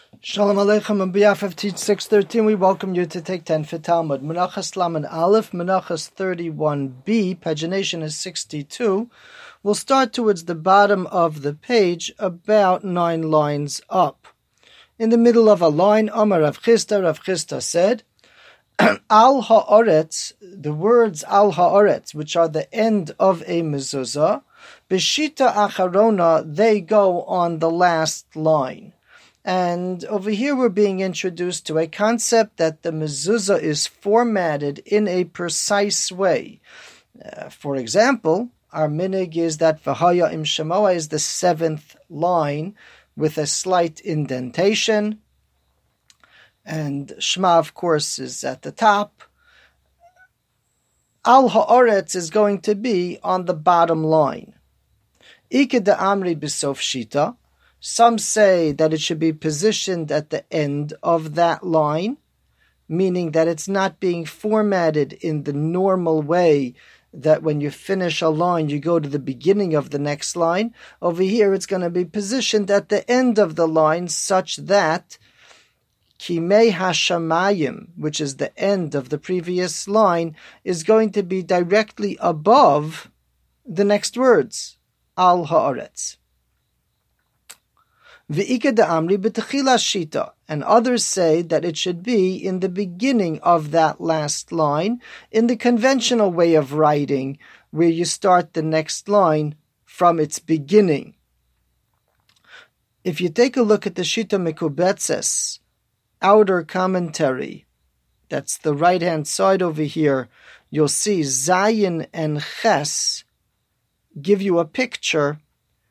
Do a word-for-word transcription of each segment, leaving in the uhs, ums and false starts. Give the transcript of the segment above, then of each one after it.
Shalom Aleichem. On behalf of Teach six thirteen, we welcome you to take ten for Talmud. Menachas Lamed Aleph, Menachas thirty-one b, pagination is sixty-two. We'll start towards the bottom of the page, about nine lines up. In the middle of a line, Amar Rav Chisda, Rav Chisda said, Al ha'oretz, the words Al ha'oretz, which are the end of a mezuzah, B'shita acharona, they go on the last line. And over here we're being introduced to a concept that the mezuzah is formatted in a precise way. Uh, for example, our minig is that V'haya im Shemoah is the seventh line with a slight indentation. And Shema, of course, is at the top. Al ha'oretz is going to be on the bottom line. Ike de Amri b'sof shita. Some say that it should be positioned at the end of that line, meaning that it's not being formatted in the normal way that when you finish a line, you go to the beginning of the next line. Over here, it's going to be positioned at the end of the line such that Kimei Hashamayim, which is the end of the previous line, is going to be directly above the next words, Al Ha'aretz. V'ika da'amri b'techila shita, and others say that it should be in the beginning of that last line, in the conventional way of writing, where you start the next line from its beginning. If you take a look at the Shita Mekubetzes, outer commentary, that's the right-hand side over here, you'll see Zayin and Ches give you a picture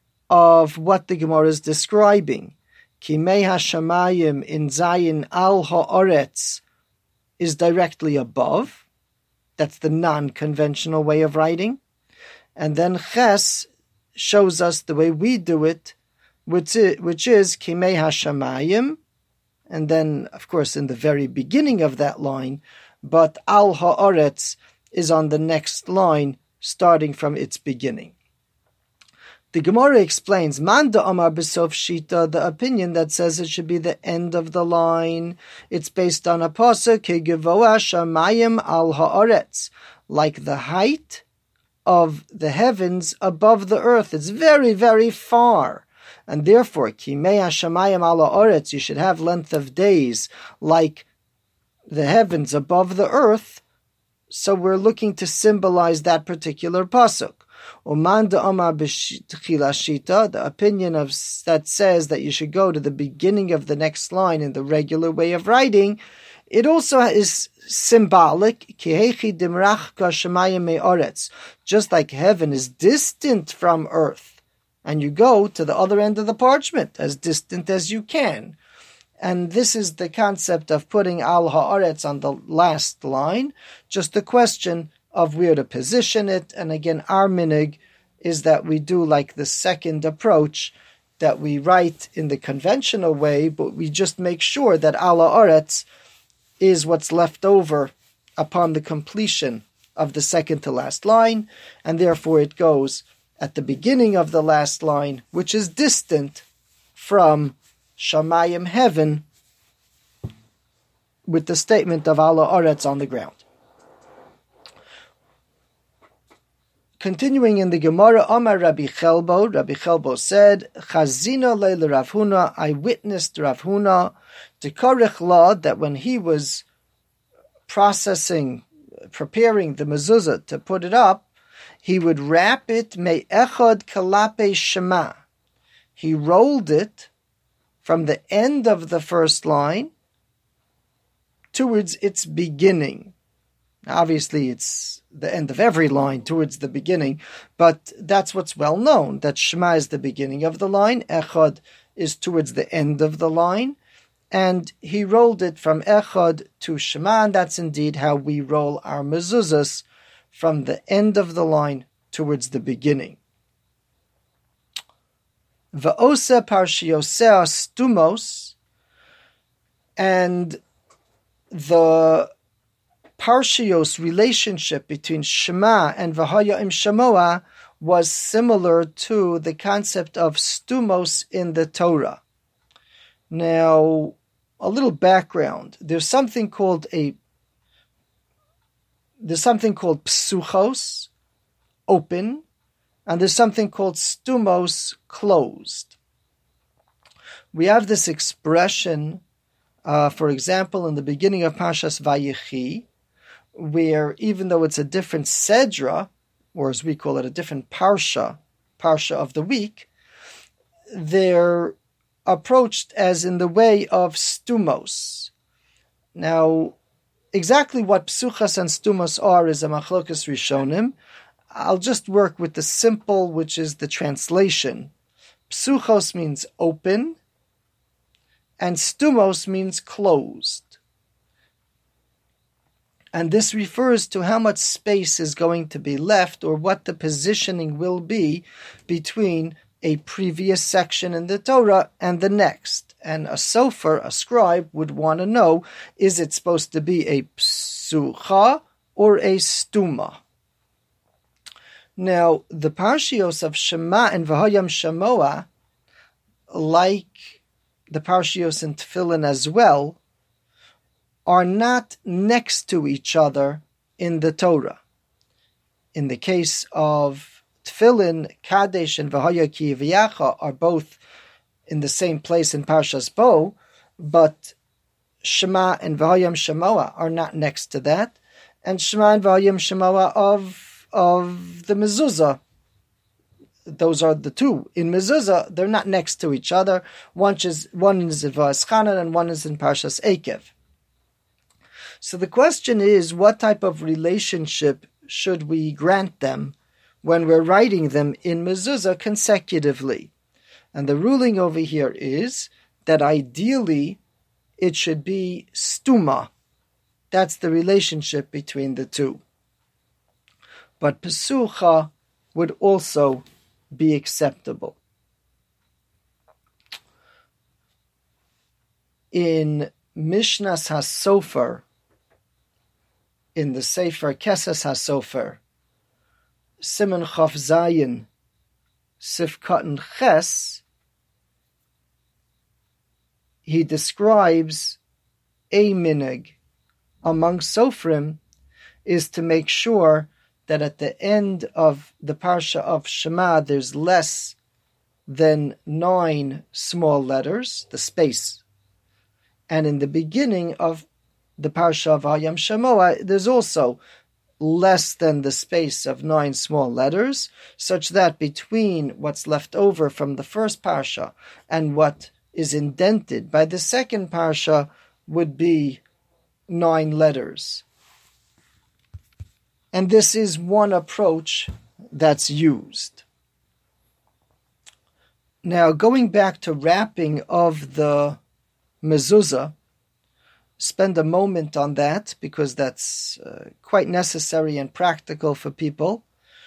of what the Gemara is describing. Kimei Hashamayim in Zayin Al Ha'oretz is directly above. That's the non-conventional way of writing. And then Ches shows us the way we do it, which is, which is Kimei Hashamayim, and then, of course, in the very beginning of that line, but Al Ha'oretz is on the next line, starting from its beginning. The Gemara explains, Manda Amar B'sof Shita, the opinion that says it should be the end of the line. It's based on a pasuk, Ki Gevoa Shamayim Al Ha'aretz, like the height of the heavens above the earth. It's very, very far. And therefore, Kimei Hashamayim Al Ha'aretz, you should have length of days like the heavens above the earth. So we're looking to symbolize that particular pasuk. Umanda Amar b'techila shita, the opinion of that says that you should go to the beginning of the next line in the regular way of writing, it also is symbolic. Kihechi dimrach kashamayim me'oretz, just like heaven is distant from earth, and you go to the other end of the parchment as distant as you can. And this is the concept of putting al ha'aretz on the last line. Just the question of where to position it. And again, our minig is that we do like the second approach, that we write in the conventional way, but we just make sure that Al Ha'aretz is what's left over upon the completion of the second to last line, and therefore it goes at the beginning of the last line, which is distant from Shamayim heaven, with the statement of Al Ha'aretz on the ground. Continuing in the Gemara, Amar Rabbi Chelbo, Rabbi Chelbo said, Chazina leil Rav Huna, I witnessed Rav Huna, to korech la, that when he was processing, preparing the mezuzah to put it up, he would wrap it me'echad kalape shema. He rolled it from the end of the first line towards its beginning. Obviously, it's the end of every line towards the beginning, but that's what's well known, that Shema is the beginning of the line, Echad is towards the end of the line, and he rolled it from Echad to Shema, and that's indeed how we roll our mezuzahs, from the end of the line towards the beginning. Va'ose parshiosea stumos, and the Parshios relationship between Shema and V'haya im Shemoah was similar to the concept of stumos in the Torah. Now, a little background. There's something called a there's something called psuchos, open, and there's something called stumos, closed. We have this expression, uh, for example, in the beginning of Parshas Vayechi, where even though it's a different sedra, or as we call it, a different parsha, parsha of the week, they're approached as in the way of stumos. Now, exactly what psuchas and stumos are is a machlokas rishonim. I'll just work with the simple, which is the translation. Psuchos means open, and stumos means closed. And this refers to how much space is going to be left, or what the positioning will be between a previous section in the Torah and the next. And a sofer, a scribe, would want to know, is it supposed to be a psucha or a stuma? Now, the parshios of Shema and V'hayam Shemoah, like the parshios in Tefillin as well, are not next to each other in the Torah. In the case of Tefillin, Kadesh and V'haya ki v'yacha are both in the same place in Parshas Bo, but Shema and V'hayam Shemoah are not next to that, and Shema and V'hayam Shemoah of of the mezuzah. Those are the two. In mezuzah, they're not next to each other. One is one is in Va'eschanan and one is in Parshas Eikev. So the question is, what type of relationship should we grant them when we're writing them in mezuzah consecutively? And the ruling over here is that ideally it should be stuma. That's the relationship between the two. But pesucha would also be acceptable. In Mishnas HaSofer, in the Sefer Kesses HaSofer, Siman Chaf Zayin, Sifkat and Ches, he describes a minhag among Sofrim is to make sure that at the end of the Parsha of Shema, there's less than nine small letters, the space. And in the beginning of the Parsha of V'hayam Shemoah, there's also less than the space of nine small letters, such that between what's left over from the first Parsha and what is indented by the second Parsha would be nine letters. And this is one approach that's used. Now, going back to wrapping of the mezuzah, spend a moment on that because that's uh, quite necessary and practical for people.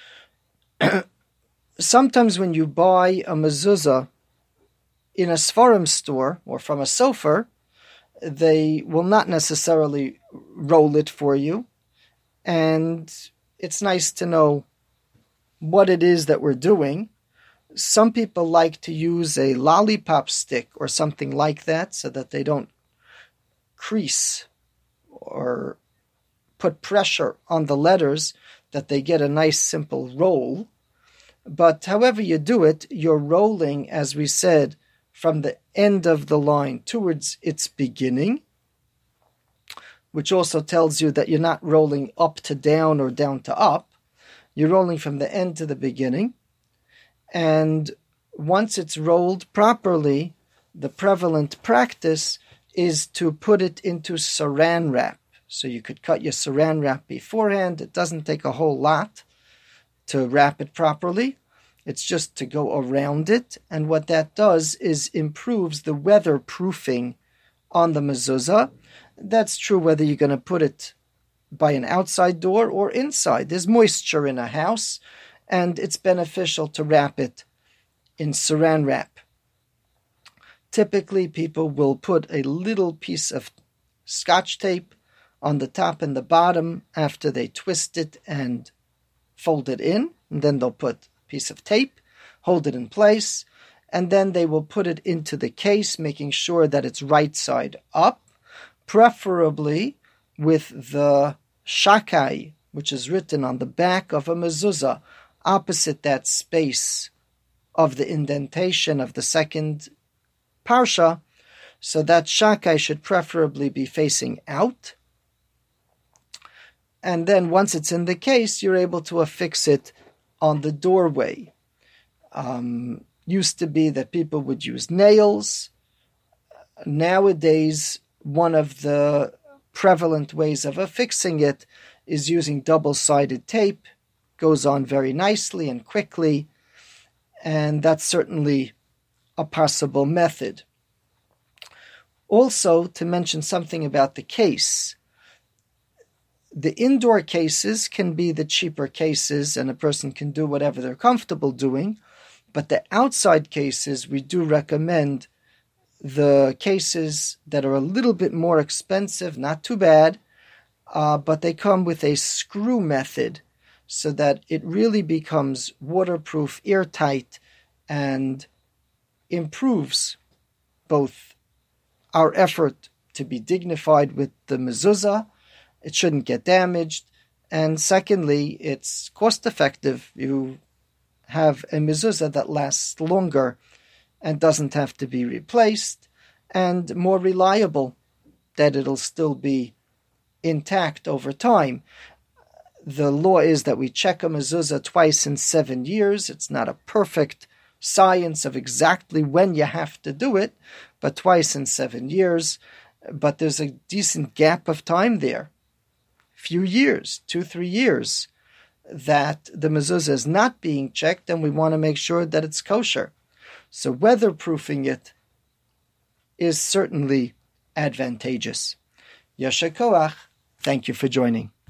Sometimes when you buy a mezuzah in a Sfarim store or from a sofer, they will not necessarily roll it for you. And it's nice to know what it is that we're doing. Some people like to use a lollipop stick or something like that so that they don't crease or put pressure on the letters, that they get a nice simple roll. But however you do it, you're rolling, as we said, from the end of the line towards its beginning, which also tells you that you're not rolling up to down or down to up. You're rolling from the end to the beginning. And once it's rolled properly, the prevalent practice is to put it into saran wrap. So you could cut your saran wrap beforehand. It doesn't take a whole lot to wrap it properly. It's just to go around it. And what that does is improves the weatherproofing on the mezuzah. That's true whether you're going to put it by an outside door or inside. There's moisture in a house, and it's beneficial to wrap it in saran wrap. Typically, people will put a little piece of Scotch tape on the top and the bottom after they twist it and fold it in. And then they'll put a piece of tape, hold it in place, and then they will put it into the case, making sure that it's right side up, preferably with the shakai, which is written on the back of a mezuzah, opposite that space of the indentation of the second parsha. So that shakai should preferably be facing out. And then once it's in the case, you're able to affix it on the doorway. Um, used to be that people would use nails. Nowadays, one of the prevalent ways of affixing it is using double-sided tape. Goes on very nicely and quickly, and that's certainly a possible method. Also, to mention something about the case, the indoor cases can be the cheaper cases, and a person can do whatever they're comfortable doing, but the outside cases, we do recommend the cases that are a little bit more expensive, not too bad, uh, but they come with a screw method so that it really becomes waterproof, airtight, and improves both our effort to be dignified with the mezuzah. It shouldn't get damaged. And secondly, it's cost effective. You have a mezuzah that lasts longer and doesn't have to be replaced, and more reliable, that it'll still be intact over time. The law is that we check a mezuzah twice in seven years. It's not a perfect science of exactly when you have to do it, but twice in seven years. But there's a decent gap of time there. Few years, two, three years, that the mezuzah is not being checked, and we want to make sure that it's kosher. So weatherproofing it is certainly advantageous. Yasher koach. Thank you for joining.